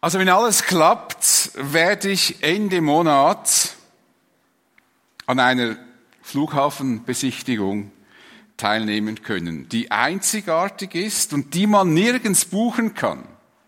Also wenn alles klappt, werde ich Ende Monat an einer Flughafenbesichtigung teilnehmen können, die einzigartig ist und die man nirgends buchen kann.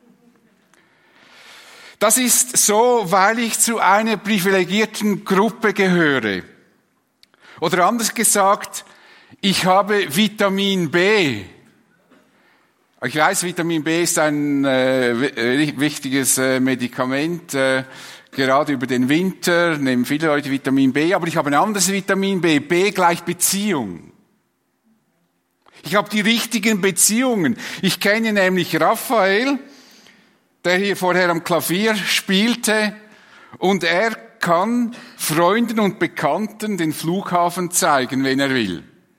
Das ist so, weil ich zu einer privilegierten Gruppe gehöre. Oder anders gesagt, ich habe Vitamin B. Ich weiß, Vitamin B ist ein wichtiges Medikament. Gerade über den Winter nehmen viele Leute Vitamin B. Aber ich habe ein anderes Vitamin B. B gleich Beziehung. Ich habe die richtigen Beziehungen. Ich kenne nämlich Raphael, der hier vorher am Klavier spielte. Und er kann Freunden und Bekannten den Flughafen zeigen, wenn er will.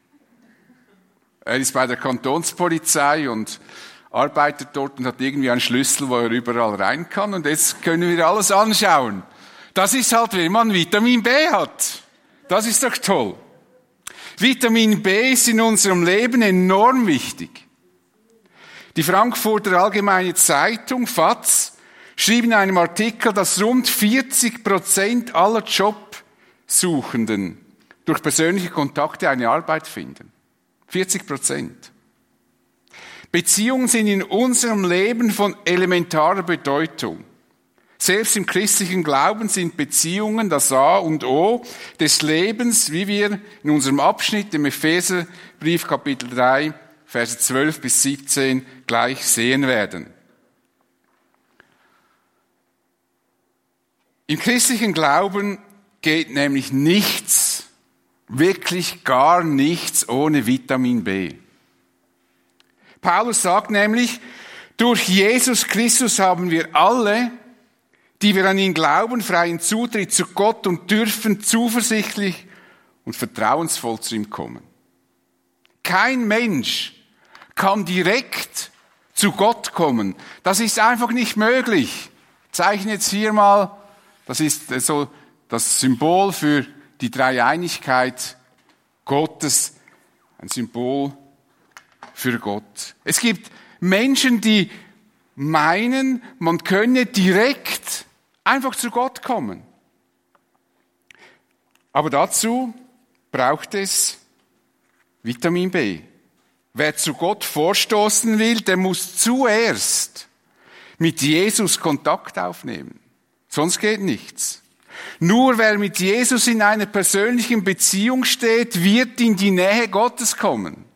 Er ist bei der Kantonspolizei und arbeitet dort und hat irgendwie einen Schlüssel, wo er überall rein kann. Und jetzt können wir alles anschauen. Das ist halt, wenn man Vitamin B hat. Das ist doch toll. Vitamin B ist in unserem Leben enorm wichtig. Die Frankfurter Allgemeine Zeitung, FAZ, schrieb in einem Artikel, dass rund 40% aller Jobsuchenden durch persönliche Kontakte eine Arbeit finden. 40%. Beziehungen sind in unserem Leben von elementarer Bedeutung. Selbst im christlichen Glauben sind Beziehungen das A und O des Lebens, wie wir in unserem Abschnitt im Epheserbrief Kapitel 3, Verse 12 bis 17 gleich sehen werden. Im christlichen Glauben geht nämlich nichts, wirklich gar nichts ohne Vitamin B. Paulus sagt nämlich, durch Jesus Christus haben wir alle, die wir an ihn glauben, freien Zutritt zu Gott und dürfen zuversichtlich und vertrauensvoll zu ihm kommen. Kein Mensch kann direkt zu Gott kommen. Das ist einfach nicht möglich. Ich zeichne jetzt hier mal, das ist so das Symbol für die Dreieinigkeit Gottes, ein Symbol für Gott. Es gibt Menschen, die meinen, man könne direkt einfach zu Gott kommen. Aber dazu braucht es Vitamin B. Wer zu Gott vorstoßen will, der muss zuerst mit Jesus Kontakt aufnehmen. Sonst geht nichts. Nur wer mit Jesus in einer persönlichen Beziehung steht, wird in die Nähe Gottes kommen.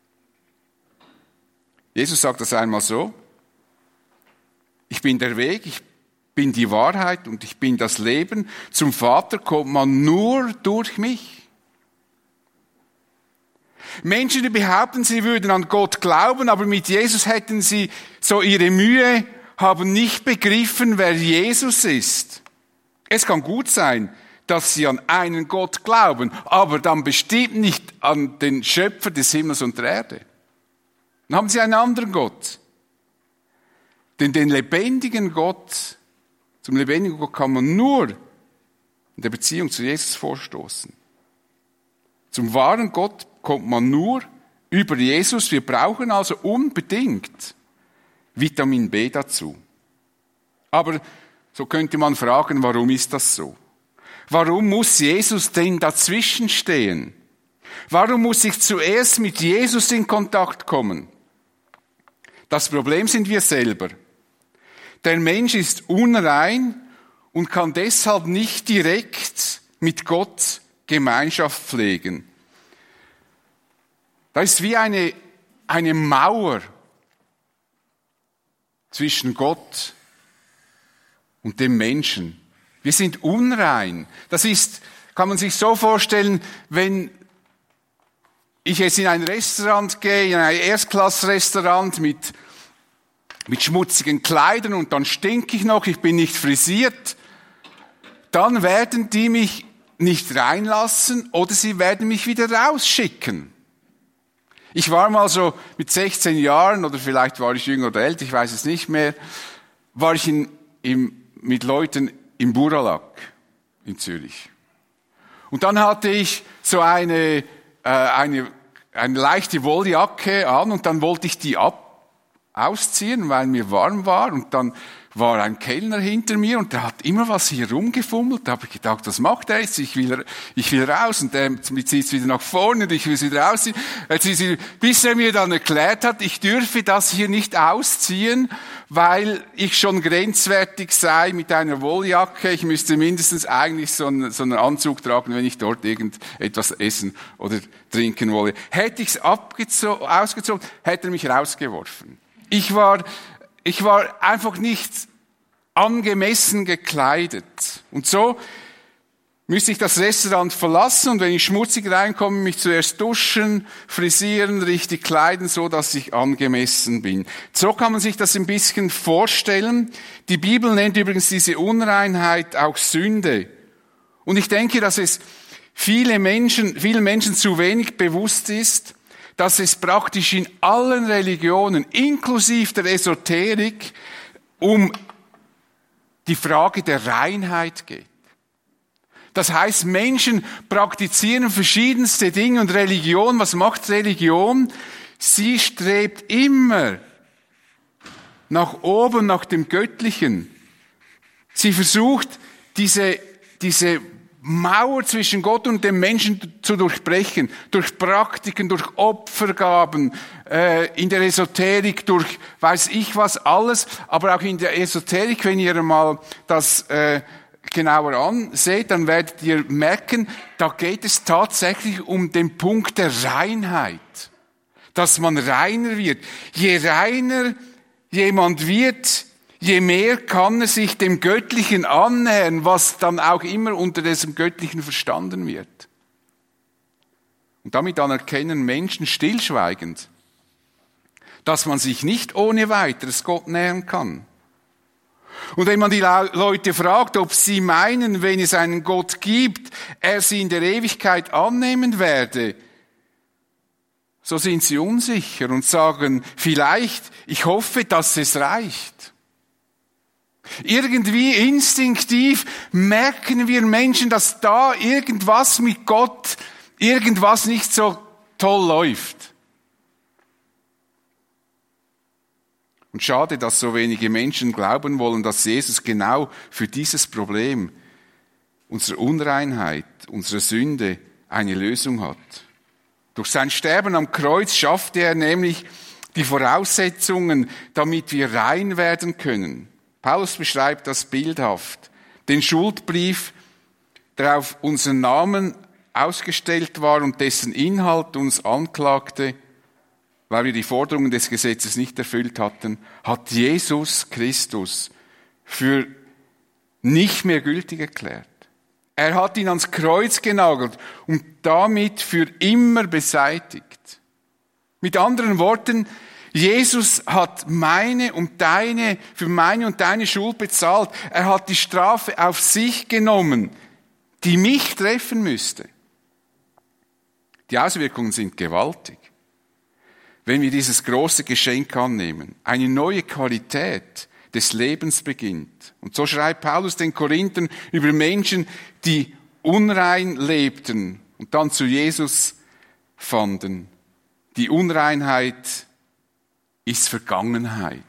Jesus sagt das einmal so: Ich bin der Weg, ich bin die Wahrheit und ich bin das Leben. Zum Vater kommt man nur durch mich. Menschen, die behaupten, sie würden an Gott glauben, aber mit Jesus hätten sie so ihre Mühe, haben nicht begriffen, wer Jesus ist. Es kann gut sein, dass sie an einen Gott glauben, aber dann bestimmt nicht an den Schöpfer des Himmels und der Erde. Dann haben sie einen anderen Gott. Denn den lebendigen Gott, zum lebendigen Gott kann man nur in der Beziehung zu Jesus vorstoßen. Zum wahren Gott kommt man nur über Jesus. Wir brauchen also unbedingt Vitamin B dazu. Aber so könnte man fragen, warum ist das so? Warum muss Jesus denn dazwischen stehen? Warum muss ich zuerst mit Jesus in Kontakt kommen? Das Problem sind wir selber. Der Mensch ist unrein und kann deshalb nicht direkt mit Gott Gemeinschaft pflegen. Da ist wie eine Mauer zwischen Gott und dem Menschen. Wir sind unrein. Das ist, kann man sich so vorstellen, wenn ich jetzt in ein Restaurant gehe, in ein Erstklassrestaurant mit schmutzigen Kleidern und dann stinke ich noch, ich bin nicht frisiert, dann werden die mich nicht reinlassen oder sie werden mich wieder rausschicken. Ich war mal so mit 16 Jahren, oder vielleicht war ich jünger oder älter, ich weiß es nicht mehr, war ich mit Leuten im Buralak in Zürich. Und dann hatte ich so eine leichte Wolljacke an und dann wollte ich die ausziehen, weil mir warm war, und dann war ein Kellner hinter mir und der hat immer was hier rumgefummelt. Da habe ich gedacht, was macht er jetzt? Ich will raus. Und der zieht es wieder nach vorne und ich will es wieder rausziehen. Bis er mir dann erklärt hat, ich dürfe das hier nicht ausziehen, weil ich schon grenzwertig sei mit einer Wolljacke. Ich müsste mindestens eigentlich so einen Anzug tragen, wenn ich dort irgendetwas essen oder trinken wolle. Hätte ich es ausgezogen, hätte er mich rausgeworfen. Ich war einfach nicht angemessen gekleidet. Und so müsste ich das Restaurant verlassen und wenn ich schmutzig reinkomme, mich zuerst duschen, frisieren, richtig kleiden, so dass ich angemessen bin. So kann man sich das ein bisschen vorstellen. Die Bibel nennt übrigens diese Unreinheit auch Sünde. Und ich denke, dass es vielen Menschen zu wenig bewusst ist, dass es praktisch in allen Religionen, inklusive der Esoterik, um die Frage der Reinheit geht. Das heißt, Menschen praktizieren verschiedenste Dinge und Religion, was macht Religion? Sie strebt immer nach oben, nach dem Göttlichen. Sie versucht, diese Mauer zwischen Gott und dem Menschen zu durchbrechen, durch Praktiken, durch Opfergaben, in der Esoterik, durch weiß ich was alles, aber auch in der Esoterik, wenn ihr mal das genauer anseht, dann werdet ihr merken, da geht es tatsächlich um den Punkt der Reinheit, dass man reiner wird. Je reiner jemand wird, je mehr kann er sich dem Göttlichen annähern, was dann auch immer unter diesem Göttlichen verstanden wird. Und damit anerkennen Menschen stillschweigend, dass man sich nicht ohne weiteres Gott nähern kann. Und wenn man die Leute fragt, ob sie meinen, wenn es einen Gott gibt, er sie in der Ewigkeit annehmen werde, so sind sie unsicher und sagen, vielleicht, ich hoffe, dass es reicht. Irgendwie instinktiv merken wir Menschen, dass da irgendwas mit Gott, irgendwas nicht so toll läuft. Und schade, dass so wenige Menschen glauben wollen, dass Jesus genau für dieses Problem unserer Unreinheit, unserer Sünde eine Lösung hat. Durch sein Sterben am Kreuz schaffte er nämlich die Voraussetzungen, damit wir rein werden können. Paulus beschreibt das bildhaft. Den Schuldbrief, der auf unseren Namen ausgestellt war und dessen Inhalt uns anklagte, weil wir die Forderungen des Gesetzes nicht erfüllt hatten, hat Jesus Christus für nicht mehr gültig erklärt. Er hat ihn ans Kreuz genagelt und damit für immer beseitigt. Mit anderen Worten, Jesus hat für meine und deine Schuld bezahlt. Er hat die Strafe auf sich genommen, die mich treffen müsste. Die Auswirkungen sind gewaltig. Wenn wir dieses große Geschenk annehmen, eine neue Qualität des Lebens beginnt. Und so schreibt Paulus den Korinthern über Menschen, die unrein lebten und dann zu Jesus fanden. Die Unreinheit ist Vergangenheit.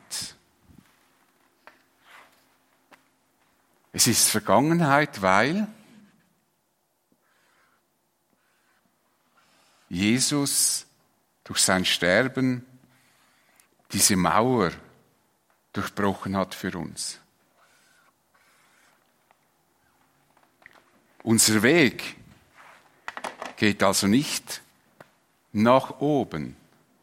Es ist Vergangenheit, weil Jesus durch sein Sterben diese Mauer durchbrochen hat für uns. Unser Weg geht also nicht nach oben,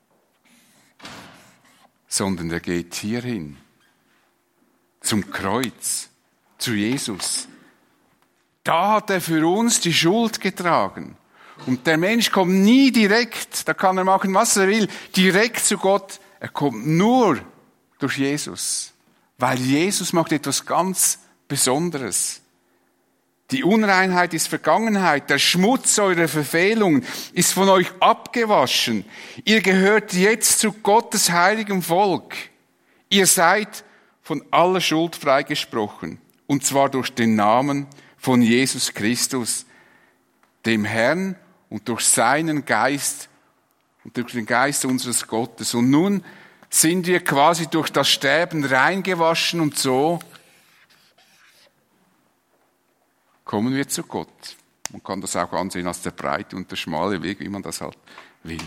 sondern er geht hierhin, zum Kreuz, zu Jesus. Da hat er für uns die Schuld getragen. Und der Mensch kommt nie direkt, da kann er machen, was er will, direkt zu Gott. Er kommt nur durch Jesus. Weil Jesus macht etwas ganz Besonderes. Die Unreinheit ist Vergangenheit. Der Schmutz eurer Verfehlungen ist von euch abgewaschen. Ihr gehört jetzt zu Gottes heiligem Volk. Ihr seid von aller Schuld freigesprochen. Und zwar durch den Namen von Jesus Christus, dem Herrn, und durch seinen Geist und durch den Geist unseres Gottes. Und nun sind wir quasi durch das Sterben reingewaschen und so kommen wir zu Gott. Man kann das auch ansehen als der breite und der schmale Weg, wie man das halt will.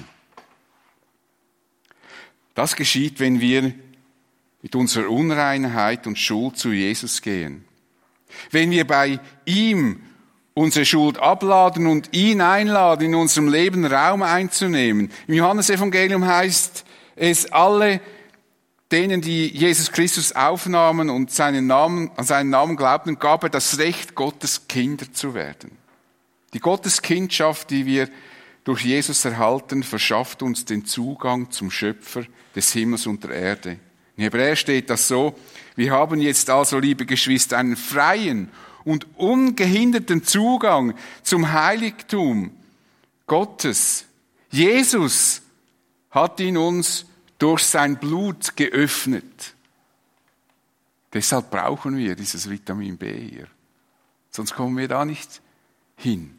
Das geschieht, wenn wir mit unserer Unreinheit und Schuld zu Jesus gehen. Wenn wir bei ihm unsere Schuld abladen und ihn einladen, in unserem Leben Raum einzunehmen. Im Johannesevangelium heißt es, alle denen, die Jesus Christus aufnahmen und an seinen Namen glaubten, gab er das Recht, Gottes Kinder zu werden. Die Gotteskindschaft, die wir durch Jesus erhalten, verschafft uns den Zugang zum Schöpfer des Himmels und der Erde. In Hebräer steht das so: Wir haben jetzt also, liebe Geschwister, einen freien und ungehinderten Zugang zum Heiligtum Gottes. Jesus hat ihn uns durch sein Blut geöffnet. Deshalb brauchen wir dieses Vitamin B hier. Sonst kommen wir da nicht hin.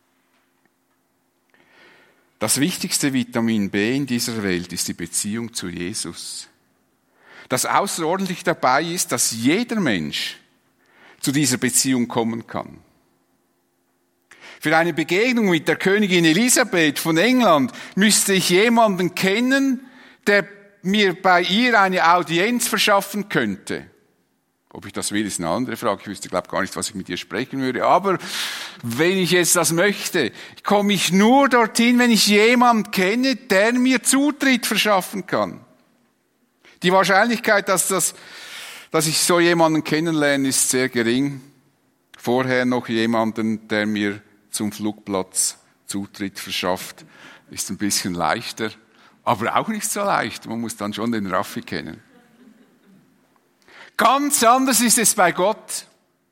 Das wichtigste Vitamin B in dieser Welt ist die Beziehung zu Jesus. Das außerordentlich dabei ist, dass jeder Mensch zu dieser Beziehung kommen kann. Für eine Begegnung mit der Königin Elisabeth von England müsste ich jemanden kennen, der mir bei ihr eine Audienz verschaffen könnte. Ob ich das will, ist eine andere Frage. Ich wüsste, glaube gar nicht, was ich mit ihr sprechen würde. Aber wenn ich jetzt das möchte, komme ich nur dorthin, wenn ich jemanden kenne, der mir Zutritt verschaffen kann. Die Wahrscheinlichkeit, dass ich so jemanden kennenlerne, ist sehr gering. Vorher noch jemanden, der mir zum Flugplatz Zutritt verschafft, ist ein bisschen leichter, aber auch nicht so leicht. Man muss dann schon den Raffi kennen. Ganz anders ist es bei Gott.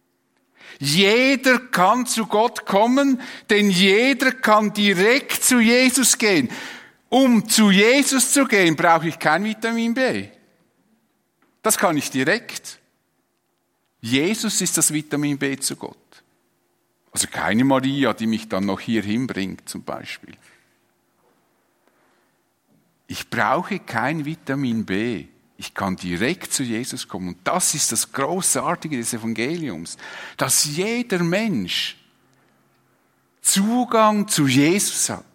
Jeder kann zu Gott kommen, denn jeder kann direkt zu Jesus gehen. Um zu Jesus zu gehen, brauche ich kein Vitamin B. Das kann ich direkt. Jesus ist das Vitamin B zu Gott. Also keine Maria, die mich dann noch hier hinbringt, zum Beispiel. Ich brauche kein Vitamin B. Ich kann direkt zu Jesus kommen. Und das ist das Großartige des Evangeliums, dass jeder Mensch Zugang zu Jesus hat.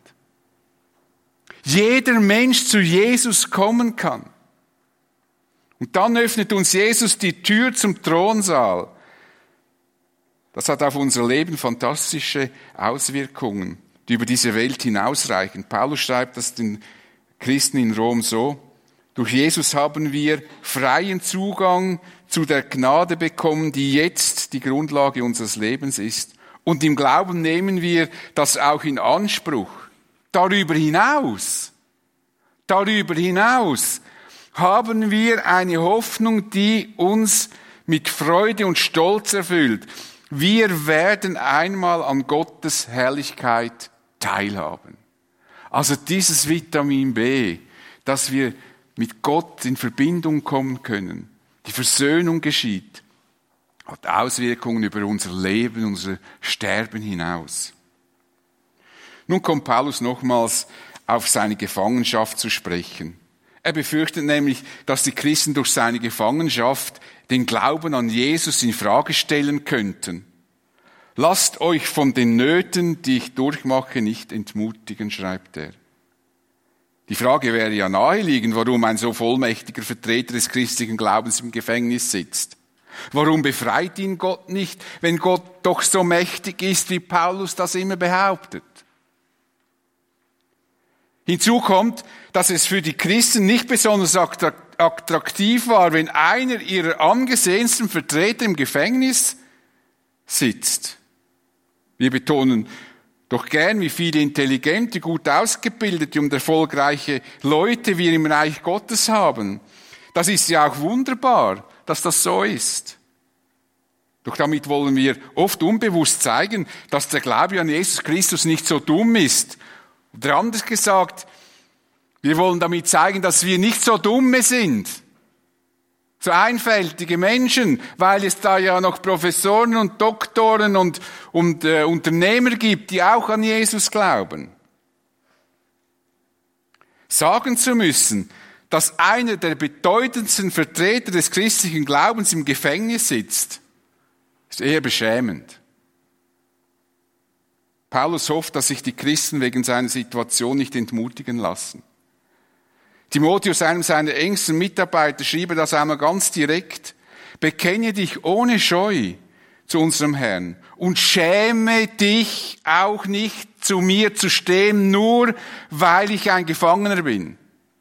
Jeder Mensch zu Jesus kommen kann. Und dann öffnet uns Jesus die Tür zum Thronsaal. Das hat auf unser Leben fantastische Auswirkungen, die über diese Welt hinausreichen. Paulus schreibt das den Christen in Rom so: Durch Jesus haben wir freien Zugang zu der Gnade bekommen, die jetzt die Grundlage unseres Lebens ist. Und im Glauben nehmen wir das auch in Anspruch. Darüber hinaus haben wir eine Hoffnung, die uns mit Freude und Stolz erfüllt. Wir werden einmal an Gottes Herrlichkeit teilhaben. Also dieses Vitamin B, dass wir mit Gott in Verbindung kommen können, die Versöhnung geschieht, hat Auswirkungen über unser Leben, unser Sterben hinaus. Nun kommt Paulus nochmals auf seine Gefangenschaft zu sprechen. Er befürchtet nämlich, dass die Christen durch seine Gefangenschaft den Glauben an Jesus in Frage stellen könnten. Lasst euch von den Nöten, die ich durchmache, nicht entmutigen, schreibt er. Die Frage wäre ja naheliegend, warum ein so vollmächtiger Vertreter des christlichen Glaubens im Gefängnis sitzt. Warum befreit ihn Gott nicht, wenn Gott doch so mächtig ist, wie Paulus das immer behauptet? Hinzu kommt, dass es für die Christen nicht besonders attraktiv war, wenn einer ihrer angesehensten Vertreter im Gefängnis sitzt. Wir betonen doch gern, wie viele intelligente, gut ausgebildete und erfolgreiche Leute wir im Reich Gottes haben. Das ist ja auch wunderbar, dass das so ist. Doch damit wollen wir oft unbewusst zeigen, dass der Glaube an Jesus Christus nicht so dumm ist. Oder anders gesagt, wir wollen damit zeigen, dass wir nicht so dumme sind. So einfältige Menschen, weil es da ja noch Professoren und Doktoren und Unternehmer gibt, die auch an Jesus glauben. Sagen zu müssen, dass einer der bedeutendsten Vertreter des christlichen Glaubens im Gefängnis sitzt, ist eher beschämend. Paulus hofft, dass sich die Christen wegen seiner Situation nicht entmutigen lassen. Timotheus, einem seiner engsten Mitarbeiter, schrieb er das einmal ganz direkt: Bekenne dich ohne Scheu zu unserem Herrn und schäme dich auch nicht, zu mir zu stehen, nur weil ich ein Gefangener bin.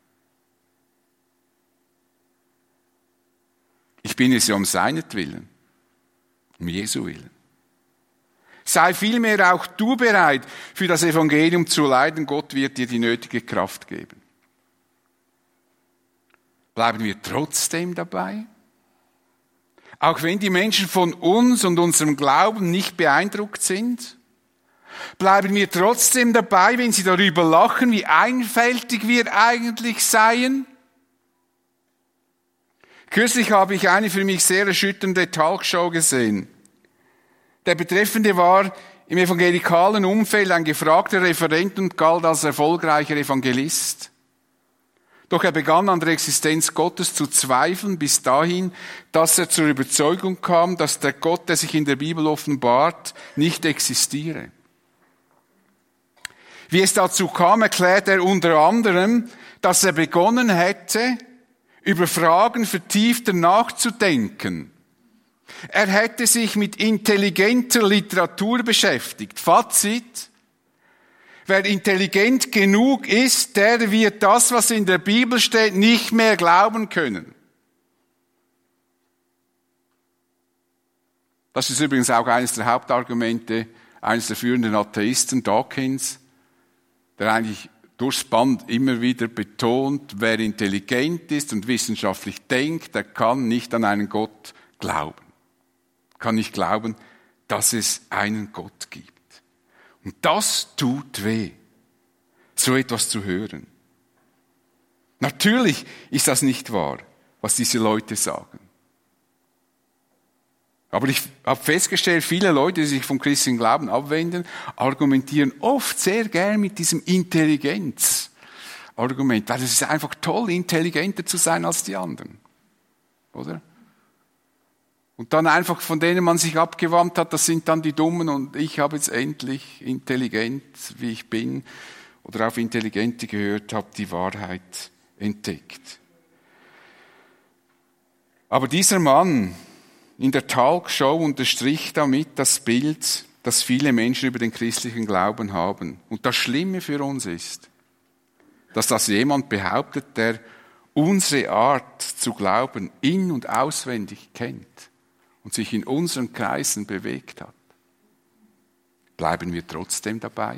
Ich bin es ja um seinetwillen, um Jesu willen. Sei vielmehr auch du bereit, für das Evangelium zu leiden. Gott wird dir die nötige Kraft geben. Bleiben wir trotzdem dabei? Auch wenn die Menschen von uns und unserem Glauben nicht beeindruckt sind? Bleiben wir trotzdem dabei, wenn sie darüber lachen, wie einfältig wir eigentlich seien? Kürzlich habe ich eine für mich sehr erschütternde Talkshow gesehen. Der Betreffende war im evangelikalen Umfeld ein gefragter Referent und galt als erfolgreicher Evangelist. Doch er begann an der Existenz Gottes zu zweifeln, bis dahin, dass er zur Überzeugung kam, dass der Gott, der sich in der Bibel offenbart, nicht existiere. Wie es dazu kam, erklärt er unter anderem, dass er begonnen hätte, über Fragen vertiefter nachzudenken. Er hätte sich mit intelligenter Literatur beschäftigt. Fazit: Wer intelligent genug ist, der wird das, was in der Bibel steht, nicht mehr glauben können. Das ist übrigens auch eines der Hauptargumente eines der führenden Atheisten, Dawkins, der eigentlich durchs Band immer wieder betont, wer intelligent ist und wissenschaftlich denkt, der kann nicht an einen Gott glauben. Kann nicht glauben, dass es einen Gott gibt. Und das tut weh, so etwas zu hören. Natürlich ist das nicht wahr, was diese Leute sagen. Aber ich habe festgestellt, viele Leute, die sich vom christlichen Glauben abwenden, argumentieren oft sehr gern mit diesem Intelligenzargument, weil es ist einfach toll, intelligenter zu sein als die anderen. Oder? Und dann einfach von denen man sich abgewandt hat, das sind dann die Dummen und ich habe jetzt endlich intelligent, wie ich bin, oder auf Intelligente gehört, habe die Wahrheit entdeckt. Aber dieser Mann in der Talkshow unterstrich damit das Bild, das viele Menschen über den christlichen Glauben haben. Und das Schlimme für uns ist, dass das jemand behauptet, der unsere Art zu glauben in- und auswendig kennt und sich in unseren Kreisen bewegt hat. Bleiben wir trotzdem dabei?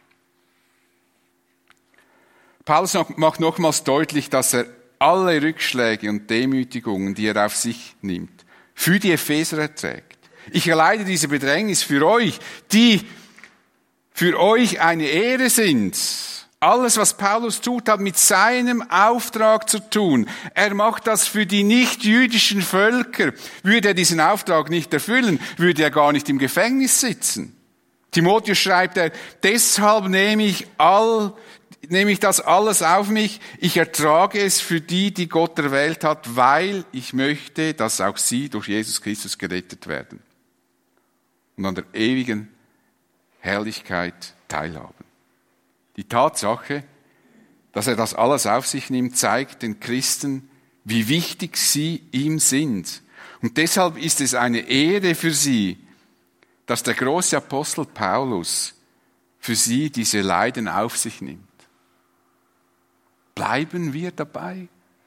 Paulus macht nochmals deutlich, dass er alle Rückschläge und Demütigungen, die er auf sich nimmt, für die Epheser erträgt. Ich erleide diese Bedrängnis für euch, die für euch eine Ehre sind. Alles, was Paulus tut, hat mit seinem Auftrag zu tun. Er macht das für die nicht-jüdischen Völker. Würde er diesen Auftrag nicht erfüllen, würde er gar nicht im Gefängnis sitzen. Timotheus schreibt er, deshalb nehme ich das alles auf mich. Ich ertrage es für die, die Gott erwählt hat, weil ich möchte, dass auch sie durch Jesus Christus gerettet werden und an der ewigen Herrlichkeit teilhaben. Die Tatsache, dass er das alles auf sich nimmt, zeigt den Christen, wie wichtig sie ihm sind. Und deshalb ist es eine Ehre für sie, dass der große Apostel Paulus für sie diese Leiden auf sich nimmt. Bleiben wir dabei?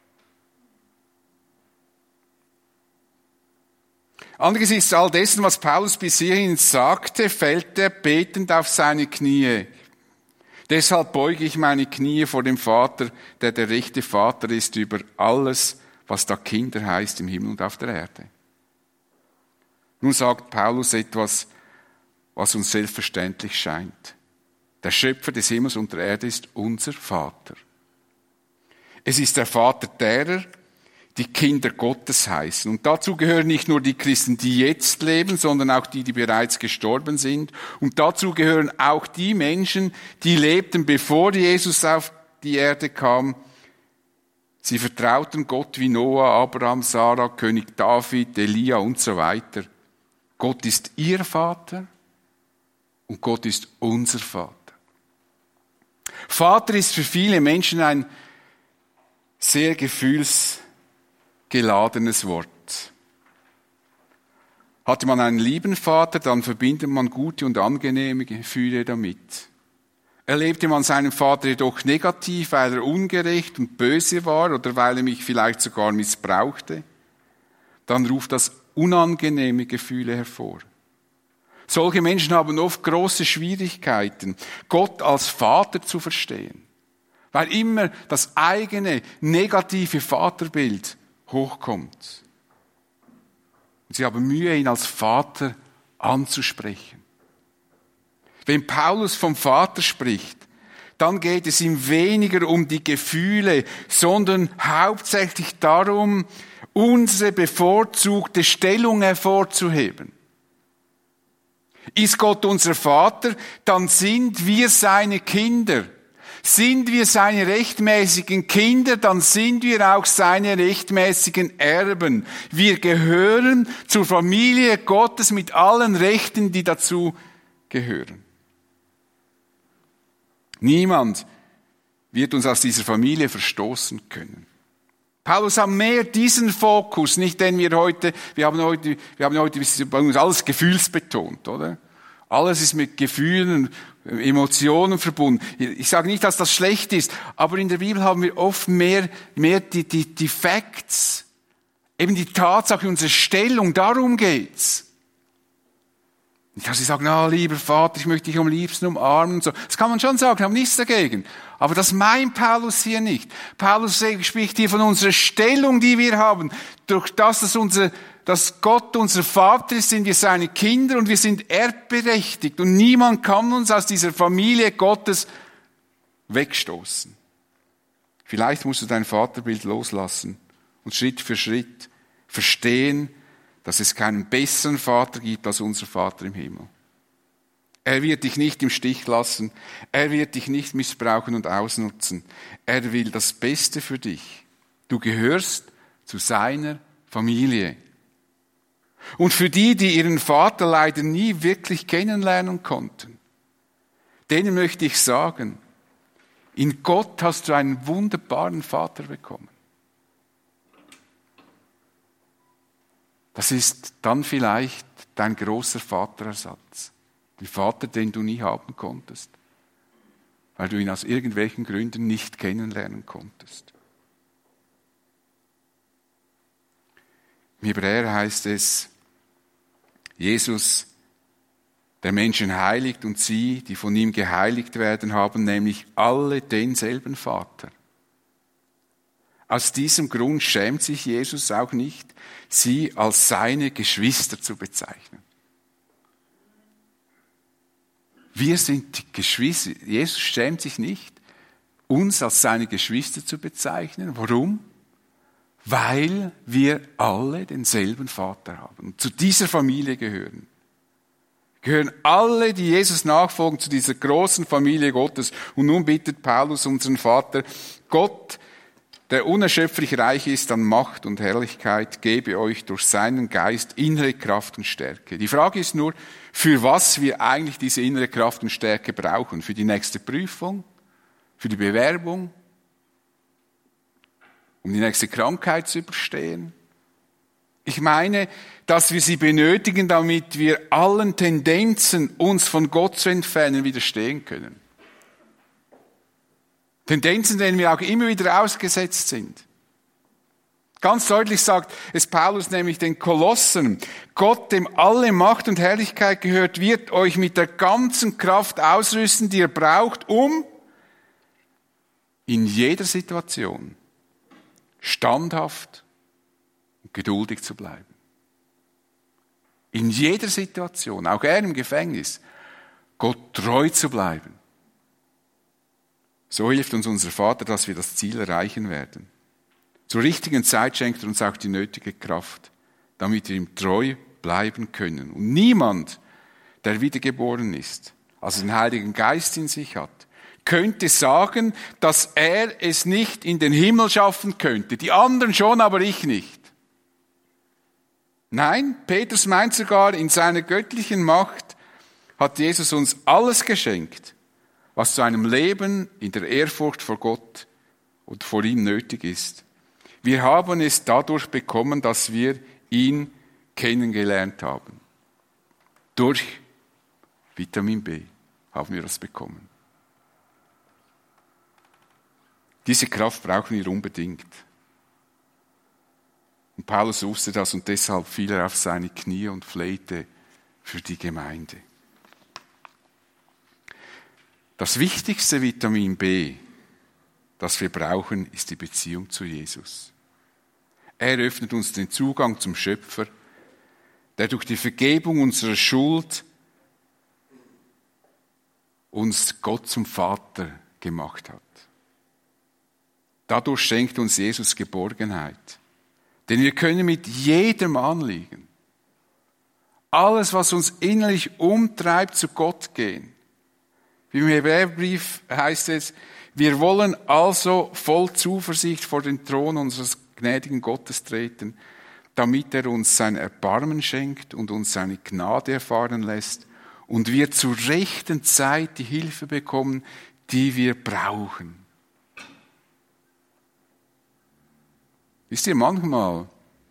Angesichts all dessen, was Paulus bis hierhin sagte, fällt er betend auf seine Knie. Deshalb beuge ich meine Knie vor dem Vater, der der rechte Vater ist über alles, was da Kinder heißt im Himmel und auf der Erde. Nun sagt Paulus etwas, was uns selbstverständlich scheint. Der Schöpfer des Himmels und der Erde ist unser Vater. Es ist der Vater derer, die Kinder Gottes heißen. Und dazu gehören nicht nur die Christen, die jetzt leben, sondern auch die, die bereits gestorben sind. Und dazu gehören auch die Menschen, die lebten, bevor Jesus auf die Erde kam. Sie vertrauten Gott wie Noah, Abraham, Sarah, König David, Elia und so weiter. Gott ist ihr Vater und Gott ist unser Vater. Vater ist für viele Menschen ein sehr gefühlsgeladenes Wort. Hatte man einen lieben Vater, dann verbindet man gute und angenehme Gefühle damit. Erlebte man seinen Vater jedoch negativ, weil er ungerecht und böse war oder weil er mich vielleicht sogar missbrauchte, dann ruft das unangenehme Gefühle hervor. Solche Menschen haben oft große Schwierigkeiten, Gott als Vater zu verstehen, weil immer das eigene negative Vaterbild hochkommt. Und sie haben Mühe, ihn als Vater anzusprechen. Wenn Paulus vom Vater spricht, dann geht es ihm weniger um die Gefühle, sondern hauptsächlich darum, unsere bevorzugte Stellung hervorzuheben. Ist Gott unser Vater, dann sind wir seine Kinder. Sind wir seine rechtmäßigen Kinder, dann sind wir auch seine rechtmäßigen Erben. Wir gehören zur Familie Gottes mit allen Rechten, die dazu gehören. Niemand wird uns aus dieser Familie verstoßen können. Paulus hat mehr diesen Fokus, nicht den wir haben heute bei uns alles gefühlsbetont, oder? Alles ist mit Gefühlen, Emotionen verbunden. Ich sage nicht, dass das schlecht ist, aber in der Bibel haben wir oft mehr die Facts, eben die Tatsache, unsere Stellung, darum geht's. Nicht, dass sie sagen, lieber Vater, ich möchte dich am liebsten umarmen und so. Das kann man schon sagen, ich habe nichts dagegen. Aber das meint Paulus hier nicht. Paulus spricht hier von unserer Stellung, die wir haben. Durch das, dass Gott unser Vater ist, sind wir seine Kinder und wir sind erbberechtigt. Und niemand kann uns aus dieser Familie Gottes wegstoßen. Vielleicht musst du dein Vaterbild loslassen und Schritt für Schritt verstehen, dass es keinen besseren Vater gibt als unser Vater im Himmel. Er wird dich nicht im Stich lassen. Er wird dich nicht missbrauchen und ausnutzen. Er will das Beste für dich. Du gehörst zu seiner Familie. Und für die ihren Vater leider nie wirklich kennenlernen konnten, denen möchte ich sagen, in Gott hast du einen wunderbaren Vater bekommen. Das ist dann vielleicht dein großer Vaterersatz. Der Vater, den du nie haben konntest, weil du ihn aus irgendwelchen Gründen nicht kennenlernen konntest. Im Hebräer heißt es, Jesus, der Menschen heiligt und sie, die von ihm geheiligt werden, haben nämlich alle denselben Vater. Aus diesem Grund schämt sich Jesus auch nicht, sie als seine Geschwister zu bezeichnen. Wir sind die Geschwister. Jesus schämt sich nicht, uns als seine Geschwister zu bezeichnen. Warum? Weil wir alle denselben Vater haben und zu dieser Familie gehören. Gehören alle, die Jesus nachfolgen, zu dieser großen Familie Gottes. Und nun bittet Paulus unseren Vater, Gott, der unerschöpflich reich ist an Macht und Herrlichkeit, gebe euch durch seinen Geist innere Kraft und Stärke. Die Frage ist nur, für was wir eigentlich diese innere Kraft und Stärke brauchen. Für die nächste Prüfung? Für die Bewerbung? Um die nächste Krankheit zu überstehen? Ich meine, dass wir sie benötigen, damit wir allen Tendenzen, uns von Gott zu entfernen, widerstehen können. Tendenzen, denen wir auch immer wieder ausgesetzt sind. Ganz deutlich sagt es Paulus nämlich den Kolossern, Gott, dem alle Macht und Herrlichkeit gehört, wird euch mit der ganzen Kraft ausrüsten, die ihr braucht, um in jeder Situation standhaft und geduldig zu bleiben. In jeder Situation, auch er im Gefängnis, Gott treu zu bleiben. So hilft uns unser Vater, dass wir das Ziel erreichen werden. Zur richtigen Zeit schenkt er uns auch die nötige Kraft, damit wir ihm treu bleiben können. Und niemand, der wiedergeboren ist, also den Heiligen Geist in sich hat, könnte sagen, dass er es nicht in den Himmel schaffen könnte. Die anderen schon, aber ich nicht. Nein, Petrus meint sogar, in seiner göttlichen Macht hat Jesus uns alles geschenkt, was zu einem Leben in der Ehrfurcht vor Gott und vor ihm nötig ist. Wir haben es dadurch bekommen, dass wir ihn kennengelernt haben. Durch Vitamin B haben wir das bekommen. Diese Kraft brauchen wir unbedingt. Und Paulus wusste das und deshalb fiel er auf seine Knie und flehte für die Gemeinde. Das wichtigste Vitamin B, das wir brauchen, ist die Beziehung zu Jesus. Er öffnet uns den Zugang zum Schöpfer, der durch die Vergebung unserer Schuld uns Gott zum Vater gemacht hat. Dadurch schenkt uns Jesus Geborgenheit. Denn wir können mit jedem Anliegen, alles, was uns innerlich umtreibt, zu Gott gehen. Wie im Hebräerbrief heißt es, wir wollen also voll Zuversicht vor den Thron unseres gnädigen Gottes treten, damit er uns sein Erbarmen schenkt und uns seine Gnade erfahren lässt und wir zur rechten Zeit die Hilfe bekommen, die wir brauchen. Wisst ihr, manchmal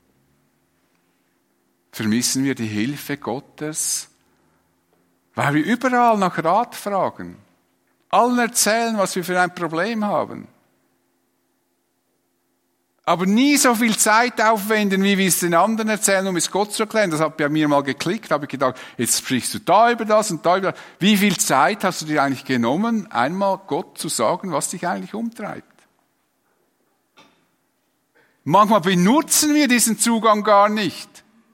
vermissen wir die Hilfe Gottes, weil wir überall nach Rat fragen, allen erzählen, was wir für ein Problem haben. Aber nie so viel Zeit aufwenden, wie wir es den anderen erzählen, um es Gott zu erklären. Das hat bei mir mal geklickt, habe ich gedacht, jetzt sprichst du da über das und da über das. Wie viel Zeit hast du dir eigentlich genommen, einmal Gott zu sagen, was dich eigentlich umtreibt? Manchmal benutzen wir diesen Zugang gar nicht.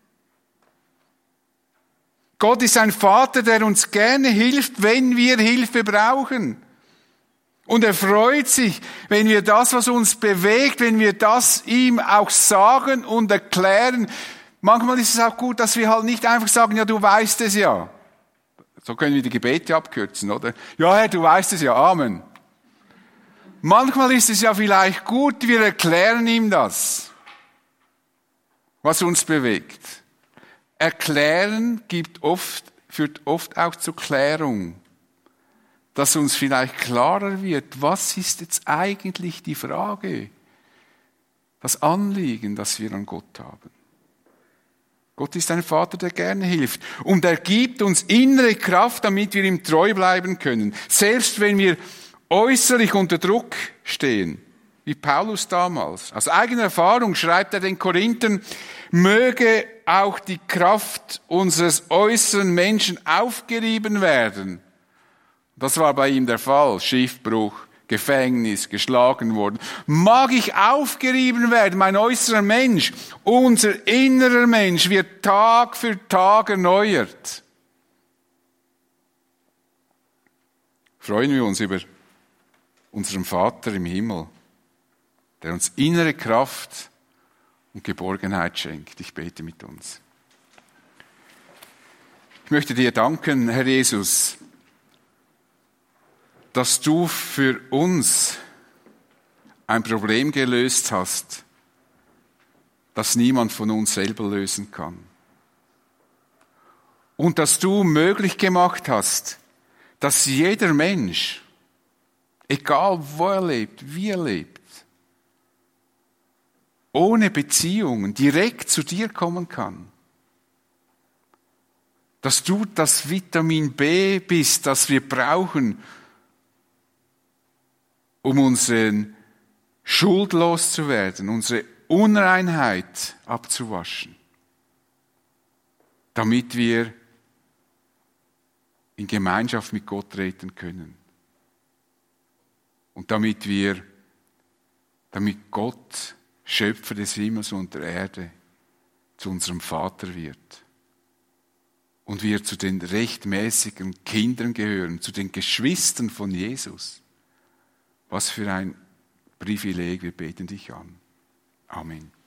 Gott ist ein Vater, der uns gerne hilft, wenn wir Hilfe brauchen. Und er freut sich, wenn wir das, was uns bewegt, wenn wir das ihm auch sagen und erklären. Manchmal ist es auch gut, dass wir halt nicht einfach sagen, ja, du weißt es ja. So können wir die Gebete abkürzen, oder? Ja, Herr, du weißt es ja, Amen. Manchmal ist es ja vielleicht gut, wir erklären ihm das, was uns bewegt. Erklären führt oft auch zur Klärung, dass uns vielleicht klarer wird, was ist jetzt eigentlich die Frage, das Anliegen, das wir an Gott haben. Gott ist ein Vater, der gerne hilft und er gibt uns innere Kraft, damit wir ihm treu bleiben können, selbst wenn wir äußerlich unter Druck stehen, wie Paulus damals. Aus eigener Erfahrung schreibt er den Korinthern, möge auch die Kraft unseres äußeren Menschen aufgerieben werden. Das war bei ihm der Fall. Schiffbruch, Gefängnis, geschlagen worden. Mag ich aufgerieben werden, mein äußerer Mensch. Unser innerer Mensch wird Tag für Tag erneuert. Freuen wir uns über unseren Vater im Himmel, der uns innere Kraft und Geborgenheit schenkt. Ich bete mit uns. Ich möchte dir danken, Herr Jesus, dass du für uns ein Problem gelöst hast, das niemand von uns selber lösen kann. Und dass du möglich gemacht hast, dass jeder Mensch, egal wo er lebt, wie er lebt, ohne Beziehungen direkt zu dir kommen kann. Dass du das Vitamin B bist, das wir brauchen, um unseren Schuld loszuwerden, unsere Unreinheit abzuwaschen, damit wir in Gemeinschaft mit Gott treten können. Und damit Gott, Schöpfer des Himmels und der Erde, zu unserem Vater wird. Und wir zu den rechtmäßigen Kindern gehören, zu den Geschwistern von Jesus. Was für ein Privileg, wir beten dich an. Amen.